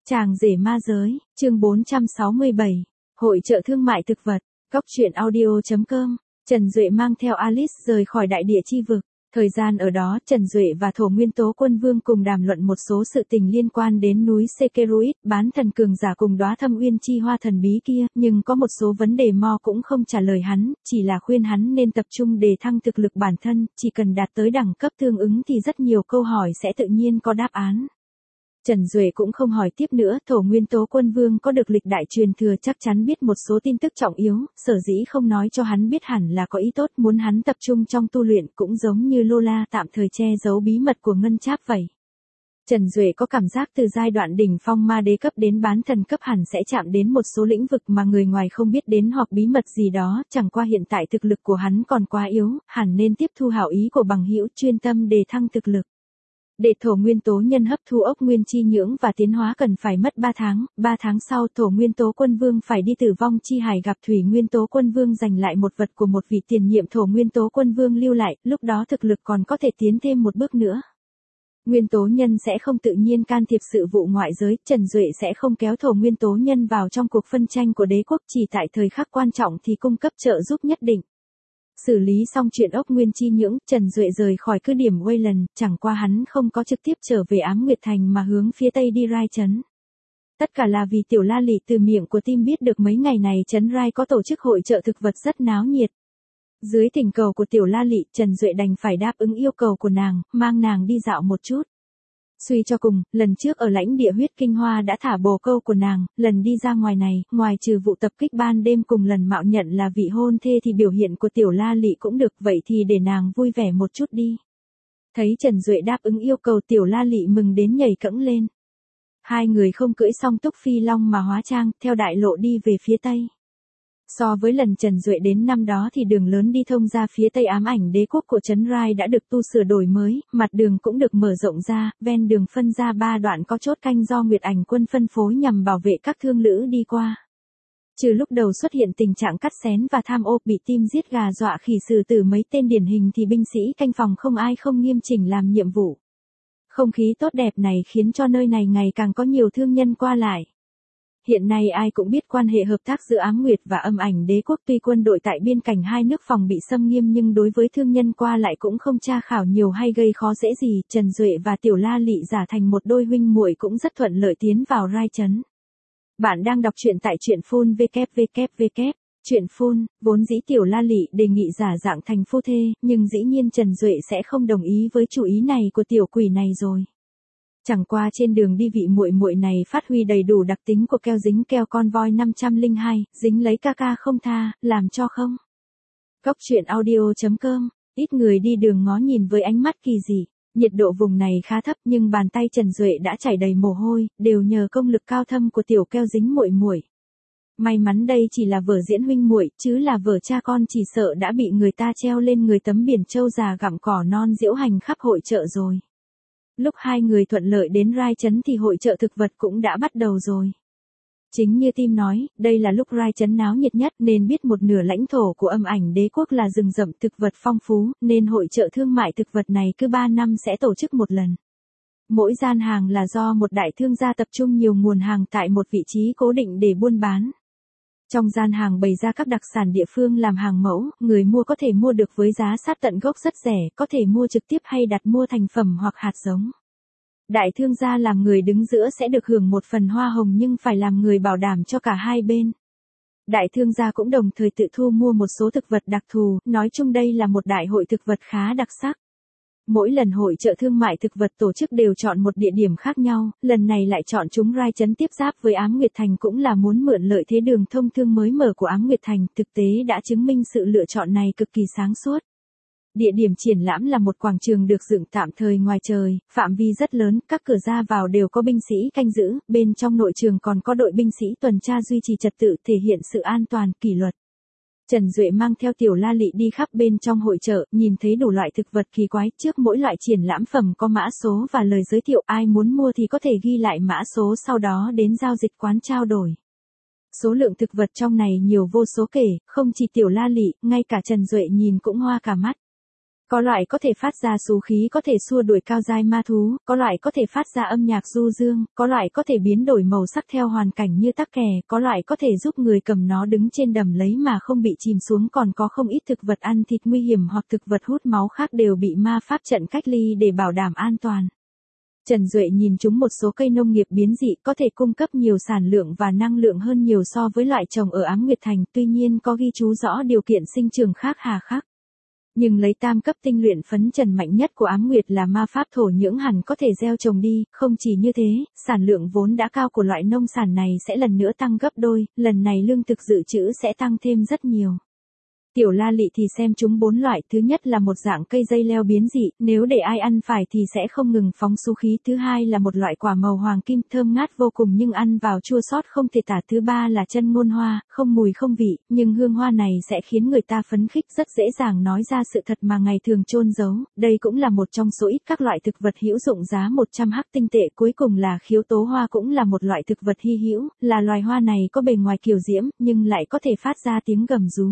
Chàng rể ma giới, chương 467, Hội chợ thương mại thực vật, Góc truyện audio.com, Trần Duệ mang theo Alice rời khỏi đại địa chi vực. Thời gian ở đó, Trần Duệ và Thổ Nguyên Tố Quân Vương cùng đàm luận một số sự tình liên quan đến núi Sekeruit, bán thần cường giả cùng đóa Thâm Uyên chi hoa thần bí kia, nhưng có một số vấn đề Mo cũng không trả lời hắn, chỉ là khuyên hắn nên tập trung đề thăng thực lực bản thân, chỉ cần đạt tới đẳng cấp tương ứng thì rất nhiều câu hỏi sẽ tự nhiên có đáp án. Trần Duệ cũng không hỏi tiếp nữa, Thổ Nguyên Tố Quân Vương có được lịch đại truyền thừa chắc chắn biết một số tin tức trọng yếu, sở dĩ không nói cho hắn biết hẳn là có ý tốt muốn hắn tập trung trong tu luyện cũng giống như Lola tạm thời che giấu bí mật của Ngân Tráp vậy. Trần Duệ có cảm giác từ giai đoạn đỉnh phong ma đế cấp đến bán thần cấp hẳn sẽ chạm đến một số lĩnh vực mà người ngoài không biết đến hoặc bí mật gì đó, chẳng qua hiện tại thực lực của hắn còn quá yếu, hẳn nên tiếp thu hảo ý của bằng hữu chuyên tâm đề thăng thực lực. Để Thổ Nguyên Tố Nhân hấp thu ốc nguyên chi nhưỡng và tiến hóa cần phải mất 3 tháng sau Thổ Nguyên Tố Quân Vương phải đi Tử Vong Chi Hải gặp Thủy Nguyên Tố Quân Vương giành lại một vật của một vị tiền nhiệm Thổ Nguyên Tố Quân Vương lưu lại, lúc đó thực lực còn có thể tiến thêm một bước nữa. Nguyên Tố Nhân sẽ không tự nhiên can thiệp sự vụ ngoại giới, Trần Duệ sẽ không kéo Thổ Nguyên Tố Nhân vào trong cuộc phân tranh của đế quốc, chỉ tại thời khắc quan trọng thì cung cấp trợ giúp nhất định. Xử lý xong chuyện ốc nguyên chi nhưỡng, Trần Duệ rời khỏi cứ điểm Wayland, chẳng qua hắn không có trực tiếp trở về Ám Nguyệt Thành mà hướng phía tây đi Rai Trấn. Tất cả là vì Tiểu La Lị từ miệng của Tim biết được mấy ngày này Trấn Rai có tổ chức hội chợ thực vật rất náo nhiệt. Dưới thỉnh cầu của Tiểu La Lị, Trần Duệ đành phải đáp ứng yêu cầu của nàng, mang nàng đi dạo một chút. Suy cho cùng, lần trước ở lãnh địa huyết kinh hoa đã thả bồ câu của nàng, lần đi ra ngoài này, ngoài trừ vụ tập kích ban đêm cùng lần mạo nhận là vị hôn thê thì biểu hiện của Tiểu La Lị cũng được, vậy thì để nàng vui vẻ một chút đi. Thấy Trần Duệ đáp ứng yêu cầu Tiểu La Lị mừng đến nhảy cẫng lên. Hai người không cưỡi song túc phi long mà hóa trang, theo đại lộ đi về phía tây. So với lần Trần Duệ đến năm đó thì đường lớn đi thông ra phía tây ám ảnh đế quốc của Trấn Rai đã được tu sửa đổi mới, mặt đường cũng được mở rộng ra, ven đường phân ra 3 đoạn có chốt canh do Nguyệt Ảnh quân phân phối nhằm bảo vệ các thương lữ đi qua. Trừ lúc đầu xuất hiện tình trạng cắt xén và tham ô bị Tim giết gà dọa khỉ xử tử mấy tên điển hình thì binh sĩ canh phòng không ai không nghiêm chỉnh làm nhiệm vụ. Không khí tốt đẹp này khiến cho nơi này ngày càng có nhiều thương nhân qua lại. Hiện nay ai cũng biết quan hệ hợp tác giữa Ám Nguyệt và Âm Ảnh Đế quốc, tuy quân đội tại biên cảnh hai nước phòng bị xâm nghiêm nhưng đối với thương nhân qua lại cũng không tra khảo nhiều hay gây khó dễ gì, Trần Duệ và Tiểu La Lị giả thành một đôi huynh muội cũng rất thuận lợi tiến vào Rai Trấn. Bạn đang đọc truyện tại truyện phun www. Truyện phun, vốn dĩ Tiểu La Lị đề nghị giả dạng thành phu thê, nhưng dĩ nhiên Trần Duệ sẽ không đồng ý với chủ ý này của tiểu quỷ này rồi. Chẳng qua trên đường đi vị muội muội này phát huy đầy đủ đặc tính của keo dính keo con voi 502, dính lấy ca ca không tha, làm cho không. Góc truyện audio.com, ít người đi đường ngó nhìn với ánh mắt kỳ dị. Nhiệt độ vùng này khá thấp nhưng bàn tay Trần Duệ đã chảy đầy mồ hôi, đều nhờ công lực cao thâm của tiểu keo dính muội muội. May mắn đây chỉ là vở diễn huynh muội, chứ là vở cha con chỉ sợ đã bị người ta treo lên người tấm biển trâu già gặm cỏ non diễu hành khắp hội chợ rồi. Lúc hai người thuận lợi đến Rai Trấn thì hội chợ thực vật cũng đã bắt đầu rồi. Chính như Tim nói, đây là lúc Rai Trấn náo nhiệt nhất nên biết một nửa lãnh thổ của Âm Ảnh Đế quốc là rừng rậm thực vật phong phú, nên hội chợ thương mại thực vật này cứ 3 năm sẽ tổ chức một lần. Mỗi gian hàng là do một đại thương gia tập trung nhiều nguồn hàng tại một vị trí cố định để buôn bán. Trong gian hàng bày ra các đặc sản địa phương làm hàng mẫu, người mua có thể mua được với giá sát tận gốc rất rẻ, có thể mua trực tiếp hay đặt mua thành phẩm hoặc hạt giống. Đại thương gia làm người đứng giữa sẽ được hưởng một phần hoa hồng nhưng phải làm người bảo đảm cho cả hai bên. Đại thương gia cũng đồng thời tự thu mua một số thực vật đặc thù, nói chung đây là một đại hội thực vật khá đặc sắc. Mỗi lần hội chợ thương mại thực vật tổ chức đều chọn một địa điểm khác nhau, lần này lại chọn chúng Rai Trấn tiếp giáp với Ám Nguyệt Thành cũng là muốn mượn lợi thế đường thông thương mới mở của Ám Nguyệt Thành, thực tế đã chứng minh sự lựa chọn này cực kỳ sáng suốt. Địa điểm triển lãm là một quảng trường được dựng tạm thời ngoài trời, phạm vi rất lớn, các cửa ra vào đều có binh sĩ canh giữ, bên trong nội trường còn có đội binh sĩ tuần tra duy trì trật tự thể hiện sự an toàn, kỷ luật. Trần Duệ mang theo Tiểu La Lị đi khắp bên trong hội chợ, nhìn thấy đủ loại thực vật kỳ quái, trước mỗi loại triển lãm phẩm có mã số và lời giới thiệu, ai muốn mua thì có thể ghi lại mã số sau đó đến giao dịch quán trao đổi. Số lượng thực vật trong này nhiều vô số kể, không chỉ Tiểu La Lị, ngay cả Trần Duệ nhìn cũng hoa cả mắt. Có loại có thể phát ra xú khí có thể xua đuổi cao giai ma thú, có loại có thể phát ra âm nhạc du dương, có loại có thể biến đổi màu sắc theo hoàn cảnh như tắc kè, có loại có thể giúp người cầm nó đứng trên đầm lấy mà không bị chìm xuống, còn có không ít thực vật ăn thịt nguy hiểm hoặc thực vật hút máu khác đều bị ma pháp trận cách ly để bảo đảm an toàn. Trần Duệ nhìn chúng một số cây nông nghiệp biến dị có thể cung cấp nhiều sản lượng và năng lượng hơn nhiều so với loại trồng ở Ám Nguyệt Thành, tuy nhiên có ghi chú rõ điều kiện sinh trưởng khác hà khắc. Nhưng lấy tam cấp tinh luyện phấn trần mạnh nhất của Ám Nguyệt là ma pháp thổ nhưỡng hẳn có thể gieo trồng đi, không chỉ như thế, sản lượng vốn đã cao của loại nông sản này sẽ lần nữa tăng gấp đôi, lần này lương thực dự trữ sẽ tăng thêm rất nhiều. Tiểu La Lị thì xem chúng 4 loại, thứ nhất là một dạng cây dây leo biến dị, nếu để ai ăn phải thì sẽ không ngừng phóng xú khí, thứ hai là một loại quả màu hoàng kim thơm ngát vô cùng nhưng ăn vào chua xót không thể tả, thứ ba là chân ngôn hoa, không mùi không vị, nhưng hương hoa này sẽ khiến người ta phấn khích, rất dễ dàng nói ra sự thật mà ngày thường chôn giấu, đây cũng là một trong số ít các loại thực vật hữu dụng giá 100 hắc tinh tệ. Cuối cùng là khiếu tố hoa, cũng là một loại thực vật hy hữu, là loài hoa này có bề ngoài kiều diễm nhưng lại có thể phát ra tiếng gầm rú.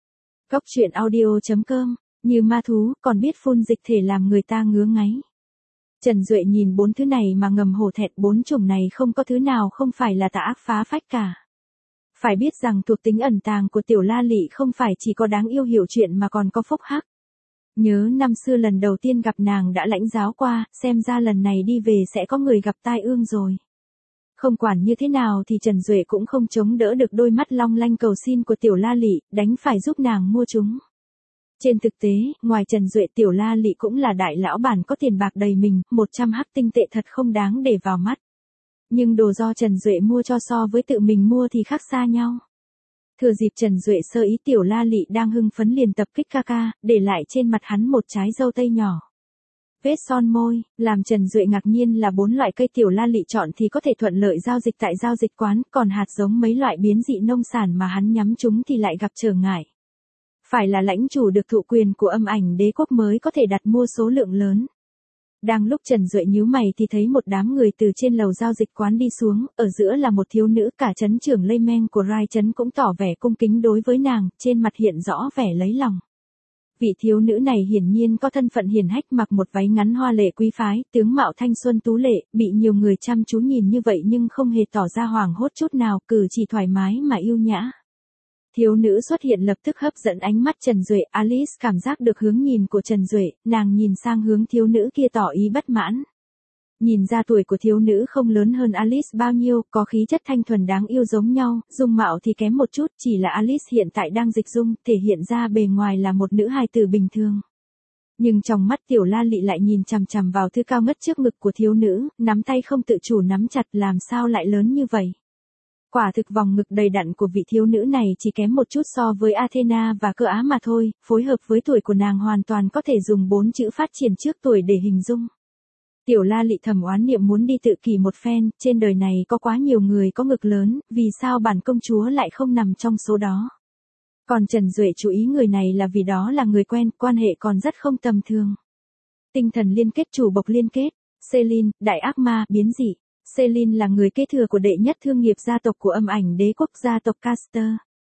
Góc truyện audio.com, như ma thú, còn biết phun dịch thể làm người ta ngứa ngáy. Trần Duệ nhìn 4 thứ này mà ngầm hổ thẹn, 4 chủng này không có thứ nào không phải là tà ác phá phách cả. Phải biết rằng thuộc tính ẩn tàng của Tiểu La Lị không phải chỉ có đáng yêu hiểu chuyện mà còn có phúc hắc. Nhớ năm xưa lần đầu tiên gặp nàng đã lãnh giáo qua, xem ra lần này đi về sẽ có người gặp tai ương rồi. Không quản như thế nào thì Trần Duệ cũng không chống đỡ được đôi mắt long lanh cầu xin của Tiểu La Lị, đành phải giúp nàng mua chúng. Trên thực tế, ngoài Trần Duệ, Tiểu La Lị cũng là đại lão bản có tiền bạc đầy mình, 100 hắc tinh tệ thật không đáng để vào mắt. Nhưng đồ do Trần Duệ mua cho so với tự mình mua thì khác xa nhau. Thừa dịp Trần Duệ sơ ý, Tiểu La Lị đang hưng phấn liền tập kích Kaka, để lại trên mặt hắn một trái dâu tây nhỏ. Vết son môi, làm Trần Duệ ngạc nhiên là 4 loại cây Tiểu La Lị chọn thì có thể thuận lợi giao dịch tại giao dịch quán, còn hạt giống mấy loại biến dị nông sản mà hắn nhắm chúng thì lại gặp trở ngại. Phải là lãnh chủ được thụ quyền của Âm Ảnh Đế quốc mới có thể đặt mua số lượng lớn. Đang lúc Trần Duệ nhíu mày thì thấy một đám người từ trên lầu giao dịch quán đi xuống, ở giữa là một thiếu nữ, cả trấn trưởng Lây Men của Rai trấn cũng tỏ vẻ cung kính đối với nàng, trên mặt hiện rõ vẻ lấy lòng. Vị thiếu nữ này hiển nhiên có thân phận hiển hách, mặc một váy ngắn hoa lệ quý phái, tướng mạo thanh xuân tú lệ, bị nhiều người chăm chú nhìn như vậy nhưng không hề tỏ ra hoảng hốt chút nào, cử chỉ thoải mái mà yêu nhã. Thiếu nữ xuất hiện lập tức hấp dẫn ánh mắt Trần Duệ, Alice cảm giác được hướng nhìn của Trần Duệ, nàng nhìn sang hướng thiếu nữ kia tỏ ý bất mãn. Nhìn ra tuổi của thiếu nữ không lớn hơn Alice bao nhiêu, có khí chất thanh thuần đáng yêu giống nhau, dung mạo thì kém một chút, chỉ là Alice hiện tại đang dịch dung, thể hiện ra bề ngoài là một nữ hài tử bình thường. Nhưng trong mắt Tiểu La Lị lại nhìn chằm chằm vào thứ cao ngất trước ngực của thiếu nữ, nắm tay không tự chủ nắm chặt, làm sao lại lớn như vậy. Quả thực vòng ngực đầy đặn của vị thiếu nữ này chỉ kém một chút so với Athena và Cơ Á mà thôi, phối hợp với tuổi của nàng hoàn toàn có thể dùng 4 chữ phát triển trước tuổi để hình dung. Tiểu La Lị thầm oán niệm muốn đi tự kỷ một phen, trên đời này có quá nhiều người có ngực lớn, vì sao bản công chúa lại không nằm trong số đó. Còn Trần Duệ chú ý người này là vì đó là người quen, quan hệ còn rất không tầm thường. Tinh thần liên kết, chủ bộc liên kết, Selene, đại ác ma, biến dị. Selene là người kế thừa của đệ nhất thương nghiệp gia tộc của Âm Ảnh Đế quốc, gia tộc Caster.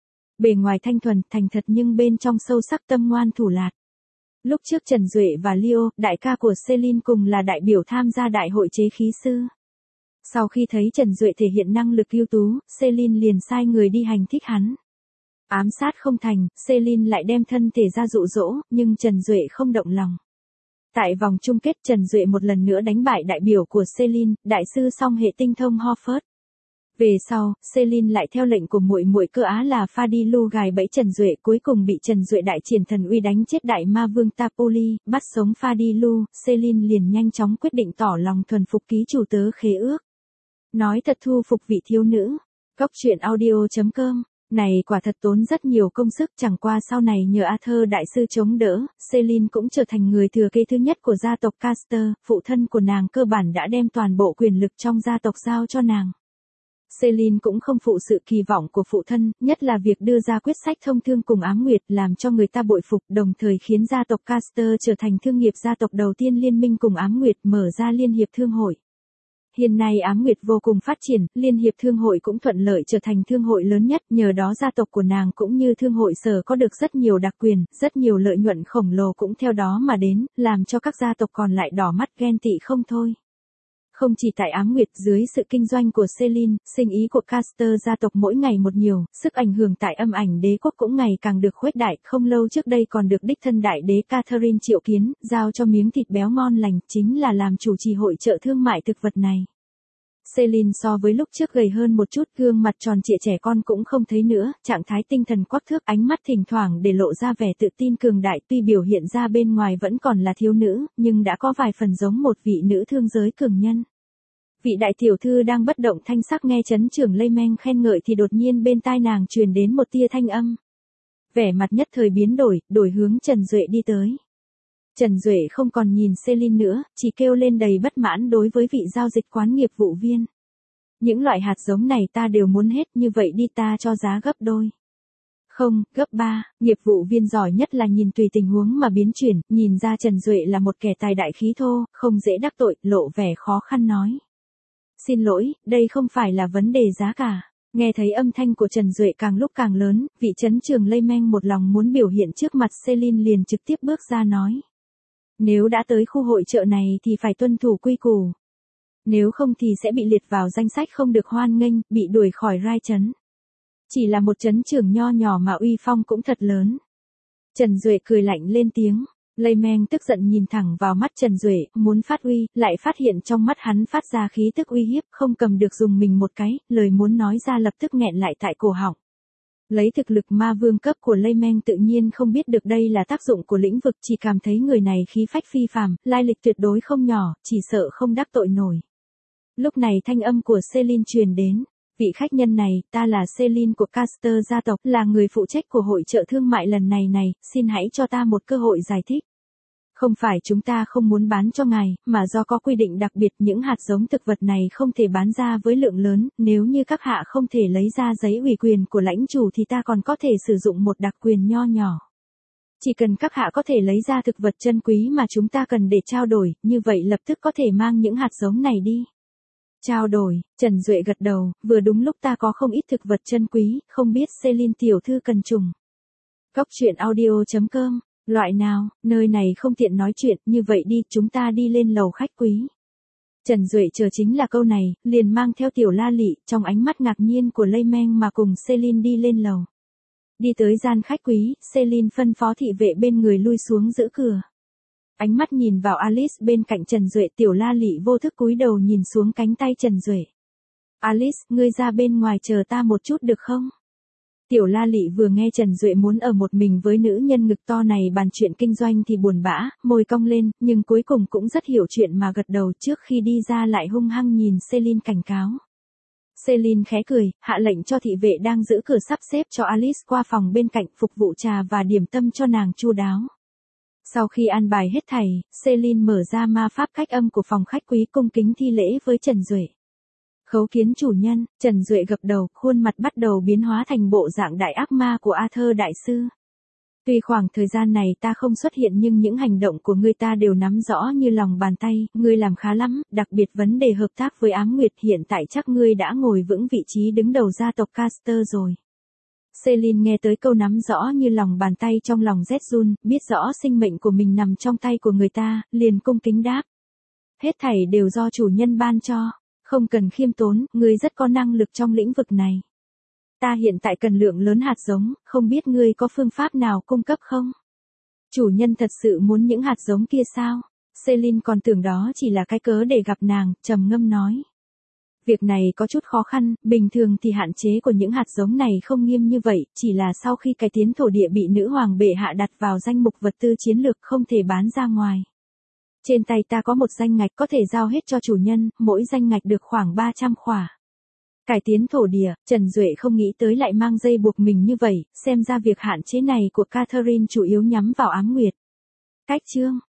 Bề ngoài thanh thuần, thành thật nhưng bên trong sâu sắc tâm ngoan thủ lạt. Lúc trước Trần Duệ và Leo, đại ca của Selene cùng là đại biểu tham gia đại hội chế khí sư. Sau khi thấy Trần Duệ thể hiện năng lực ưu tú, Selene liền sai người đi hành thích hắn. Ám sát không thành, Selene lại đem thân thể ra dụ dỗ, nhưng Trần Duệ không động lòng. Tại vòng chung kết, Trần Duệ một lần nữa đánh bại đại biểu của Selene, đại sư song hệ tinh thông Horford. Về sau, Selene lại theo lệnh của muội muội Cơ Á là Fadilu gài bẫy Trần Duệ, cuối cùng bị Trần Duệ đại triển thần uy đánh chết đại ma vương Tapoli, bắt sống Fadilu, Selene liền nhanh chóng quyết định tỏ lòng thuần phục ký chủ tớ khế ước. Nói thật thu phục vị thiếu nữ. Góc truyện audio.com, này quả thật tốn rất nhiều công sức, chẳng qua sau này nhờ Arthur đại sư chống đỡ, Selene cũng trở thành người thừa kế thứ nhất của gia tộc Caster, phụ thân của nàng cơ bản đã đem toàn bộ quyền lực trong gia tộc giao cho nàng. Selene cũng không phụ sự kỳ vọng của phụ thân, nhất là việc đưa ra quyết sách thông thương cùng Ám Nguyệt làm cho người ta bội phục, đồng thời khiến gia tộc Caster trở thành thương nghiệp gia tộc đầu tiên liên minh cùng Ám Nguyệt, mở ra liên hiệp thương hội. Hiện nay Ám Nguyệt vô cùng phát triển, Liên hiệp thương hội cũng thuận lợi trở thành thương hội lớn nhất, nhờ đó gia tộc của nàng cũng như thương hội sở có được rất nhiều đặc quyền, rất nhiều lợi nhuận khổng lồ cũng theo đó mà đến, làm cho các gia tộc còn lại đỏ mắt ghen tị không thôi. Không chỉ tại Ám Nguyệt, dưới sự kinh doanh của Celine, sinh ý của Caster gia tộc mỗi ngày một nhiều, sức ảnh hưởng tại Âm Ảnh Đế quốc cũng ngày càng được khuếch đại, không lâu trước đây còn được đích thân đại đế Catherine triệu kiến, giao cho miếng thịt béo ngon lành, chính là làm chủ trì hội chợ thương mại thực vật này. Celine so với lúc trước gầy hơn một chút, gương mặt tròn trịa trẻ con cũng không thấy nữa, trạng thái tinh thần quắc thước, ánh mắt thỉnh thoảng để lộ ra vẻ tự tin cường đại, tuy biểu hiện ra bên ngoài vẫn còn là thiếu nữ, nhưng đã có vài phần giống một vị nữ thương giới cường nhân. Vị đại tiểu thư đang bất động thanh sắc nghe trấn trưởng Lây Meng khen ngợi thì đột nhiên bên tai nàng truyền đến một tia thanh âm. Vẻ mặt nhất thời biến đổi hướng Trần Duệ đi tới. Trần Duệ không còn nhìn Celine nữa, chỉ kêu lên đầy bất mãn đối với vị giao dịch quán nghiệp vụ viên. Những loại hạt giống này ta đều muốn hết, như vậy đi ta cho giá gấp đôi. Không, gấp 3, nghiệp vụ viên giỏi nhất là nhìn tùy tình huống mà biến chuyển, nhìn ra Trần Duệ là một kẻ tài đại khí thô, không dễ đắc tội, lộ vẻ khó khăn nói. Xin lỗi, đây không phải là vấn đề giá cả. Nghe thấy âm thanh của Trần Duệ càng lúc càng lớn, vị trấn trường Lây Meng một lòng muốn biểu hiện trước mặt Celine liền trực tiếp bước ra nói. Nếu đã tới khu hội chợ này thì phải tuân thủ quy củ. Nếu không thì sẽ bị liệt vào danh sách không được hoan nghênh, bị đuổi khỏi Rai trấn. Chỉ là một trấn trưởng nho nhỏ mà uy phong cũng thật lớn. Trần Duệ cười lạnh lên tiếng. Lây Meng tức giận nhìn thẳng vào mắt Trần Duệ, muốn phát uy, lại phát hiện trong mắt hắn phát ra khí tức uy hiếp, không cầm được dùng mình một cái, lời muốn nói ra lập tức nghẹn lại tại cổ họng. Lấy thực lực ma vương cấp của Lây Meng tự nhiên không biết được đây là tác dụng của lĩnh vực, chỉ cảm thấy người này khí phách phi phàm, lai lịch tuyệt đối không nhỏ, chỉ sợ không đắc tội nổi. Lúc này thanh âm của Celine truyền đến. Vị khách nhân này, ta là Celine của Caster gia tộc, là người phụ trách của hội chợ thương mại lần này, xin hãy cho ta một cơ hội giải thích. Không phải chúng ta không muốn bán cho ngài, mà do có quy định đặc biệt những hạt giống thực vật này không thể bán ra với lượng lớn, nếu như các hạ không thể lấy ra giấy ủy quyền của lãnh chủ thì ta còn có thể sử dụng một đặc quyền nho nhỏ. Chỉ cần các hạ có thể lấy ra thực vật chân quý mà chúng ta cần để trao đổi, như vậy lập tức có thể mang những hạt giống này đi. Trao đổi, Trần Duệ gật đầu, vừa đúng lúc ta có không ít thực vật chân quý, không biết Celine tiểu thư cần trùng. Cóc truyện audio.com, loại nào, nơi này không tiện nói chuyện, như vậy đi, chúng ta đi lên lầu khách quý. Trần Duệ chờ chính là câu này, liền mang theo tiểu la lị, trong ánh mắt ngạc nhiên của Lây Meng mà cùng Celine đi lên lầu. Đi tới gian khách quý, Celine phân phó thị vệ bên người lui xuống giữ cửa. Ánh mắt nhìn vào Alice bên cạnh Trần Duệ, tiểu la lị vô thức cúi đầu nhìn xuống cánh tay Trần Duệ. Alice, ngươi ra bên ngoài chờ ta một chút được không? Tiểu la lị vừa nghe Trần Duệ muốn ở một mình với nữ nhân ngực to này bàn chuyện kinh doanh thì buồn bã, môi cong lên, nhưng cuối cùng cũng rất hiểu chuyện mà gật đầu, trước khi đi ra lại hung hăng nhìn Celine cảnh cáo. Celine khẽ cười, hạ lệnh cho thị vệ đang giữ cửa sắp xếp cho Alice qua phòng bên cạnh phục vụ trà và điểm tâm cho nàng chu đáo. Sau khi an bài hết thảy, Celine mở ra ma pháp cách âm của phòng khách quý cung kính thi lễ với Trần Duệ. Khấu kiến chủ nhân, Trần Duệ gật đầu, khuôn mặt bắt đầu biến hóa thành bộ dạng đại ác ma của Arthur đại sư. Tuy khoảng thời gian này ta không xuất hiện nhưng những hành động của ngươi ta đều nắm rõ như lòng bàn tay, ngươi làm khá lắm, đặc biệt vấn đề hợp tác với Ám Nguyệt, hiện tại chắc ngươi đã ngồi vững vị trí đứng đầu gia tộc Caster rồi. Celine nghe tới câu nắm rõ như lòng bàn tay trong lòng rét run, biết rõ sinh mệnh của mình nằm trong tay của người ta, liền cung kính đáp. Hết thảy đều do chủ nhân ban cho, không cần khiêm tốn, ngươi rất có năng lực trong lĩnh vực này. Ta hiện tại cần lượng lớn hạt giống, không biết ngươi có phương pháp nào cung cấp không? Chủ nhân thật sự muốn những hạt giống kia sao? Celine còn tưởng đó chỉ là cái cớ để gặp nàng, trầm ngâm nói. Việc này có chút khó khăn, bình thường thì hạn chế của những hạt giống này không nghiêm như vậy, chỉ là sau khi cải tiến thổ địa bị nữ hoàng bệ hạ đặt vào danh mục vật tư chiến lược không thể bán ra ngoài. Trên tay ta có một danh ngạch có thể giao hết cho chủ nhân, mỗi danh ngạch được khoảng 300 khỏa. Cải tiến thổ địa, Trần Duệ không nghĩ tới lại mang dây buộc mình như vậy, xem ra việc hạn chế này của Catherine chủ yếu nhắm vào Ám Nguyệt. Cách chương,